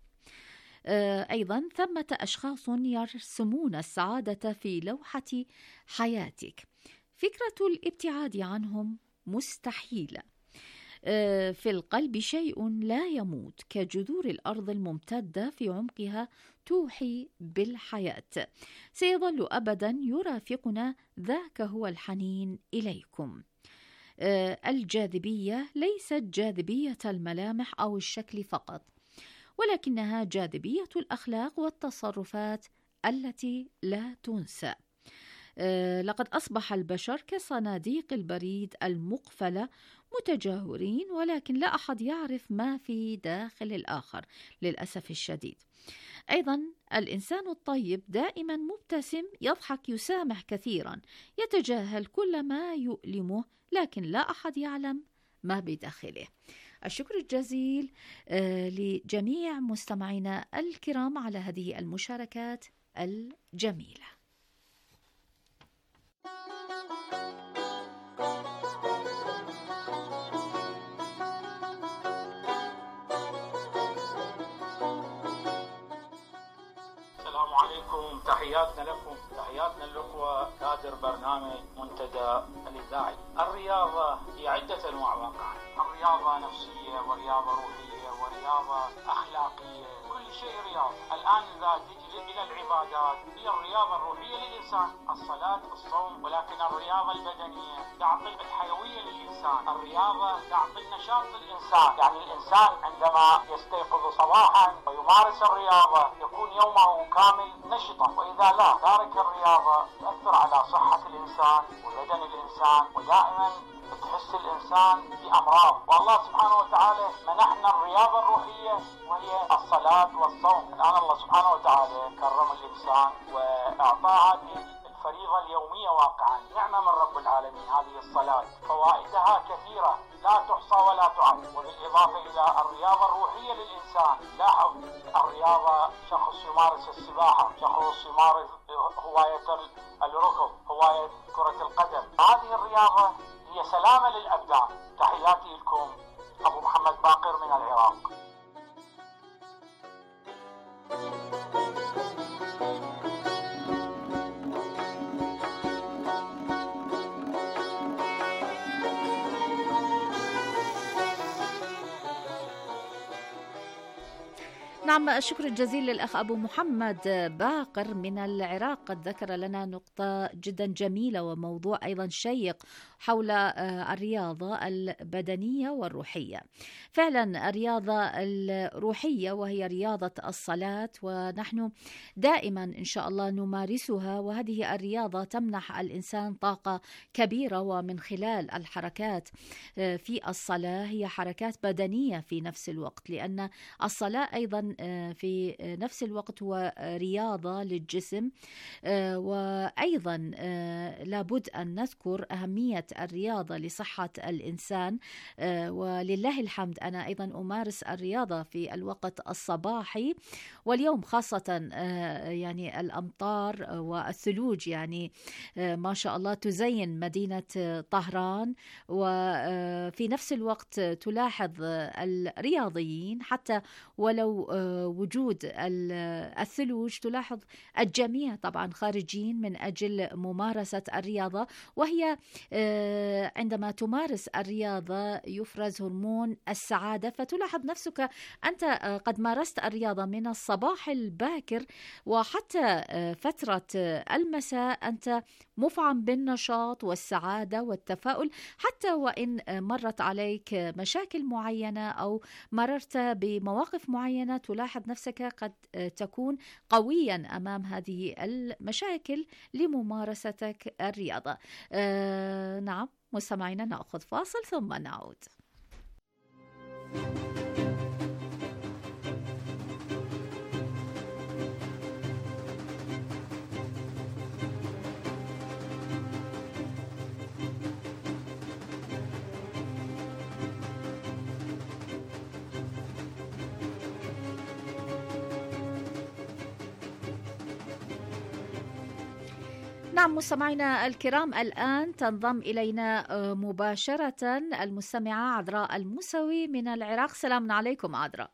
أيضا ثمة أشخاص يرسمون السعادة في لوحة حياتك، فكرة الابتعاد عنهم مستحيلة. في القلب شيء لا يموت كجذور الأرض الممتدة في عمقها توحي بالحياة، سيظل أبدا يرافقنا، ذاك هو الحنين إليكم. الجاذبية ليست جاذبية الملامح أو الشكل فقط، ولكنها جاذبية الأخلاق والتصرفات التي لا تنسى. لقد أصبح البشر كصناديق البريد المقفلة، متجاورين ولكن لا أحد يعرف ما في داخل الآخر للأسف الشديد. أيضا الإنسان الطيب دائما مبتسم، يضحك، يسامح كثيرا، يتجاهل كل ما يؤلمه، لكن لا أحد يعلم ما بداخله. الشكر الجزيل لجميع مستمعينا الكرام على هذه المشاركات الجميلة. السلام عليكم، تحياتنا لكم، تحياتنا للأخوة كادر برنامج منتدى الإذاعي. الرياضة هي عدة أنواع واقعا، الرياضة نفسية ورياضة روحية ورياضة أخلاقية، كل شيء رياضة. الآن إذا تجي إلى العبادات هي الرياضة الروحية للإنسان، الصلاة والصوم، ولكن الرياضة البدنية تعطي الحيوية للإنسان، الرياضة تعطي النشاط للإنسان. يعني الإنسان عندما يستيقظ صباحا ويمارس الرياضة يكون يومه كامل نشطة، وإذا لا تارك الرياضة تأثر على صحة الإنسان وبدن الإنسان، ودائما تحس الإنسان بأمراض. والله سبحانه وتعالى منحنا الرياضة الروحية وهي الصلاة والصوم. الآن الله سبحانه وتعالى كرم الإنسان وأعطاه هذه الفريضة اليومية واقعا، نعمة من رب العالمين هذه الصلاة، فوائدها كثيرة لا تحصى ولا تعد. وبالإضافة إلى الرياضة الروحية للإنسان، لاحظ الرياضة، شخص يمارس السباحة، شخص يمارس هواية الركض، هواية كرة القدم، هذه الرياضة هي يا سلامة للأبدان. تحياتي لكم، أبو محمد باقر من العراق. نعم، الشكر الجزيل للأخ أبو محمد باقر من العراق. قد ذكر لنا نقطة جدا جميلة وموضوع أيضا شيق حول الرياضة البدنية والروحية. فعلا الرياضة الروحية وهي رياضة الصلاة، ونحن دائما إن شاء الله نمارسها، وهذه الرياضة تمنح الإنسان طاقة كبيرة، ومن خلال الحركات في الصلاة هي حركات بدنية في نفس الوقت، لأن الصلاة أيضا في نفس الوقت هو رياضة للجسم. وأيضا لابد أن نذكر أهمية الرياضة لصحة الإنسان، ولله الحمد أنا أيضا أمارس الرياضة في الوقت الصباحي، واليوم خاصة يعني الأمطار والثلوج يعني ما شاء الله تزين مدينة طهران، وفي نفس الوقت تلاحظ الرياضيين حتى ولو وجود الثلوج، تلاحظ الجميع طبعا خارجين من أجل ممارسة الرياضة. وهي عندما تمارس الرياضة يفرز هرمون السعادة، فتلاحظ نفسك أنت قد مارست الرياضة من الصباح الباكر وحتى فترة المساء أنت مفعم بالنشاط والسعادة والتفاؤل، حتى وإن مرت عليك مشاكل معينة أو مررت بمواقف معينة تلاحظ نفسك قد تكون قويا أمام هذه المشاكل لممارستك الرياضة. نعم مستمعينا، نأخذ فاصل ثم نعود. نعم مستمعينا الكرام، الآن تنضم إلينا مباشرة المستمعة عذراء الموسوي من العراق. سلام عليكم عذراء.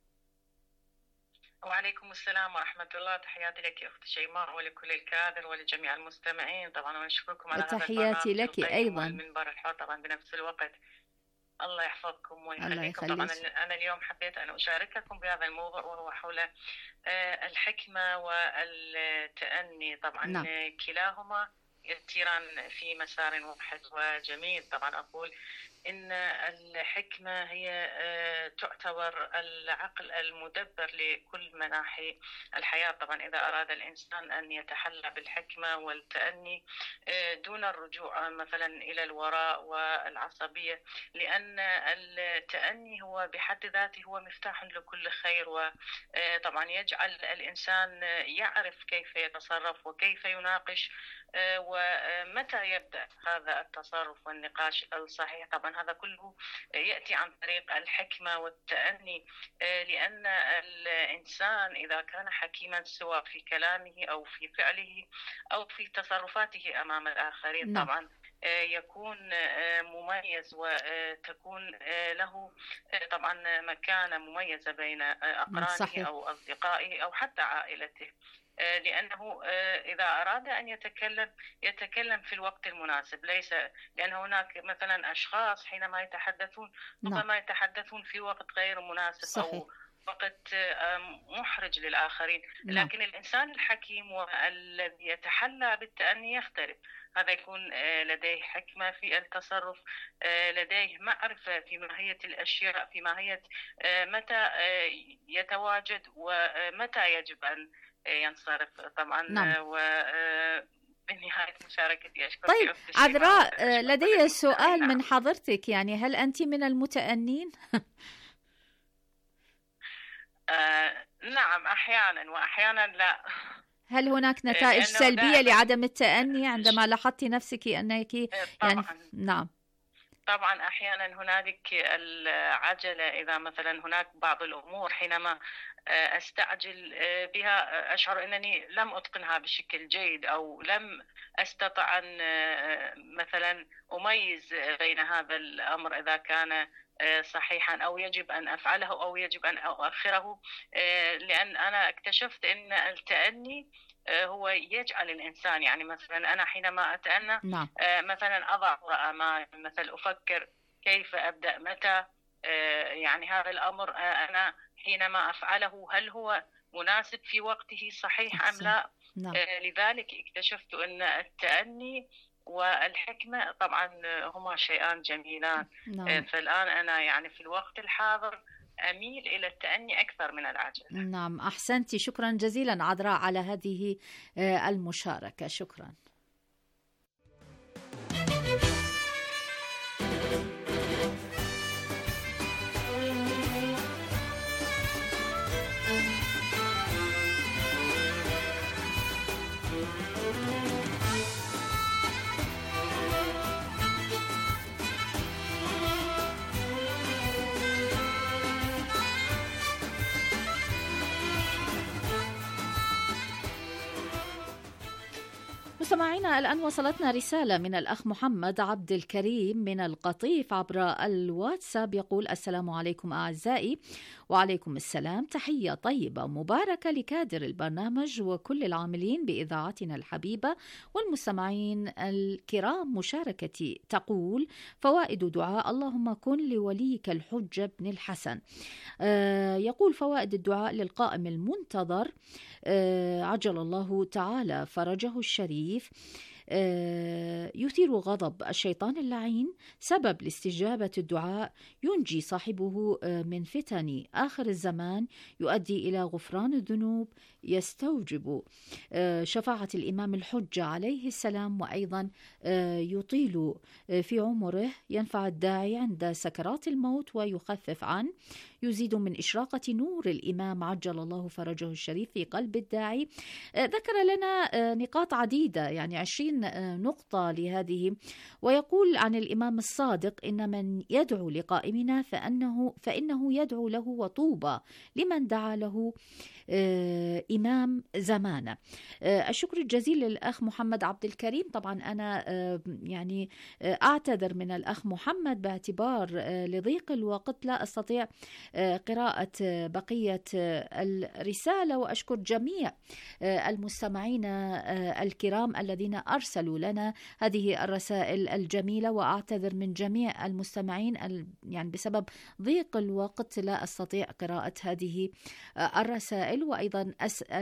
وعليكم السلام ورحمة الله. تحياتي لك أخت شيماء ولكل الكادر ولجميع المستمعين طبعا، ونشكركم على هذا تحياتي لك أيضا المنبر الحر طبعا بنفس الوقت. الله يحفظكم ويخليكم. طبعا أنا اليوم حبيت أن أشارككم بهذا الموضوع، وهو حول الحكمة والتأني. طبعا نعم. كلاهما يسيران في مسار واحد وجميل. طبعا أقول إن الحكمة هي تعتبر العقل المدبر لكل مناحي الحياة. طبعا إذا أراد الإنسان أن يتحلى بالحكمة والتأني دون الرجوع مثلا إلى الوراء والعصبية، لأن التأني هو بحد ذاته هو مفتاح لكل خير، وطبعا يجعل الإنسان يعرف كيف يتصرف وكيف يناقش ومتى يبدأ هذا التصرف والنقاش الصحيح. طبعا هذا كله يأتي عن طريق الحكمة والتأني، لأن الإنسان إذا كان حكيما سواء في كلامه أو في فعله أو في تصرفاته أمام الآخرين نعم. طبعا يكون مميز وتكون له طبعا مكانة مميزة بين أقرانه صحيح. أو أصدقائه أو حتى عائلته، لأنه إذا أراد أن يتكلم في الوقت المناسب، ليس لأن هناك مثلا أشخاص حينما يتحدثون ربما يتحدثون في وقت غير مناسب صحيح. أو وقت محرج للآخرين، لكن الإنسان الحكيم والذي يتحلى بالتأني يختلف. هذا يكون لديه حكمة في التصرف، لديه معرفة في ماهية الأشياء، في ماهية متى يتواجد ومتى يجب أن ينصرف طبعا نعم. بنهاية مشاركتي أشكرك. طيب عذراء، لدي سؤال نعم. من حضرتك، يعني هل أنت من المتأنين؟ نعم أحيانا وأحيانا لا. هل هناك نتائج سلبية لعدم التأني عندما لاحظتي نفسك أنك يعني نعم طبعا أحيانا هنالك العجلة، إذا مثلا هناك بعض الأمور حينما أستعجل بها أشعر أنني لم أتقنها بشكل جيد، أو لم أستطع أن مثلا أميز بين هذا الأمر إذا كان صحيحا أو يجب أن أفعله أو يجب أن أؤخره، لأن أنا اكتشفت أن التأني هو يجعل الإنسان، يعني مثلا أنا حينما أتأنى مثلا أضع أمامي، مثلا أفكر كيف أبدأ، متى، يعني هذا الأمر أنا حينما أفعله هل هو مناسب في وقته صحيح أم لا. لذلك اكتشفت أن التأني والحكمة طبعا هما شيئان جميلان. فالآن أنا يعني في الوقت الحاضر أميل إلى التأني أكثر من العجلة. نعم، أحسنتي، شكرا جزيلا عذراء على هذه المشاركة. شكرا. مستمعينا، الآن وصلتنا رسالة من الأخ محمد عبد الكريم من القطيف عبر الواتساب، يقول: السلام عليكم أعزائي. وعليكم السلام، تحية طيبة مباركة لكادر البرنامج وكل العاملين بإذاعتنا الحبيبة والمستمعين الكرام. مشاركتي تقول: فوائد دعاء اللهم كن لوليك الحجة بن الحسن. يقول: فوائد الدعاء للقائم المنتظر عجل الله تعالى فرجه الشريف، يثير غضب الشيطان اللعين، سبب لاستجابة الدعاء، ينجي صاحبه من فتن آخر الزمان، يؤدي إلى غفران الذنوب، يستوجب شفاعة الإمام الحجة عليه السلام، وأيضا يطيل في عمره، ينفع الداعي عند سكرات الموت ويخفف عنه، يزيد من إشراقة نور الإمام عجل الله فرجه الشريف في قلب الداعي. ذكر لنا نقاط عديدة، يعني 20 نقطة لهذه، ويقول عن الإمام الصادق: إن من يدعو لقائمنا فإنه يدعو له، وطوبى لمن دعا له إمام زمانه. الشكر الجزيل للأخ محمد عبد الكريم. طبعا أنا يعني أعتذر من الأخ محمد باعتبار لضيق الوقت لا أستطيع قراءة بقية الرسالة، وأشكر جميع المستمعين الكرام الذين أرسلوا لنا هذه الرسائل الجميلة، وأعتذر من جميع المستمعين يعني بسبب ضيق الوقت لا أستطيع قراءة هذه الرسائل. وأيضا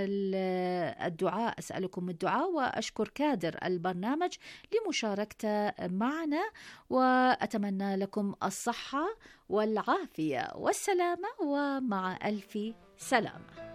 أسألكم الدعاء، وأشكر كادر البرنامج لمشاركته معنا، وأتمنى لكم الصحة والعافية والسلامة، ومع ألف سلامة.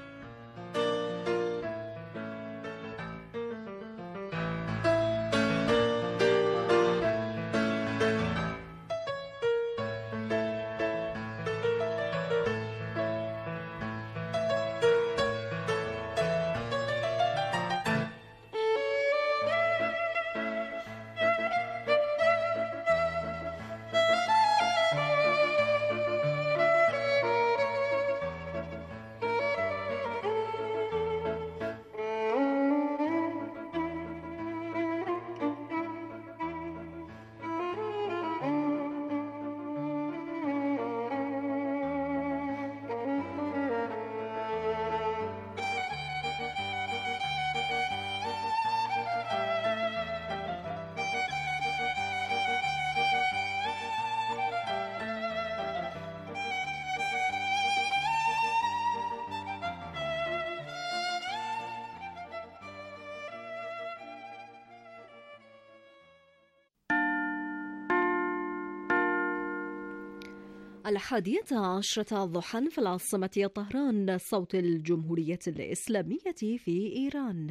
الحادية عشرة ضحى في العاصمة طهران، صوت الجمهورية الإسلامية في إيران.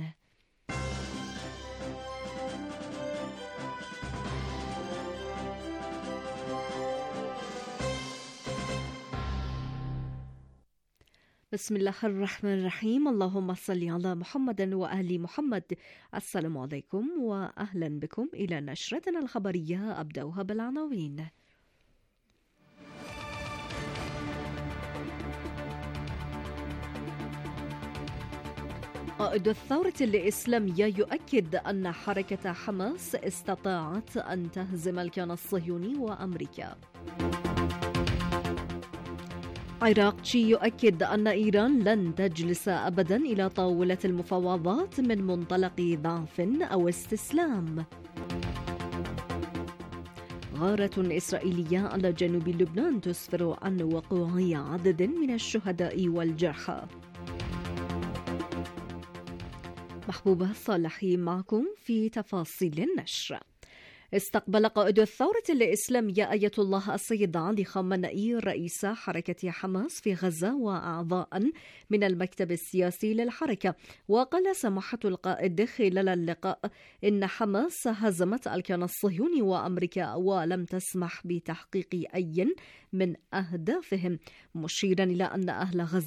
بسم الله الرحمن الرحيم. اللهم صل على محمد وآل محمد. السلام عليكم وأهلا بكم إلى نشرتنا الخبرية، أبدأها بالعناوين. قائد الثورة الإسلامية يؤكد أن حركة حماس استطاعت أن تهزم الكيان الصهيوني وأمريكا. عراقجي يؤكد أن إيران لن تجلس أبدا إلى طاولة المفاوضات من منطلق ضعف أو استسلام. غارة إسرائيلية على جنوب لبنان تسفر عن وقوع عدد من الشهداء والجرحى. محبوبة صالحي معكم في تفاصيل النشر. استقبل قائد الثورة الإسلامية آية الله السيد علي خامنئي رئيس حركة حماس في غزة وأعضاء من المكتب السياسي للحركة. وقال سماحة القائد خلال اللقاء إن حماس هزمت الكيان الصهيوني وأمريكا ولم تسمح بتحقيق أي من أهدافهم، مشيرا إلى أن أهل غزة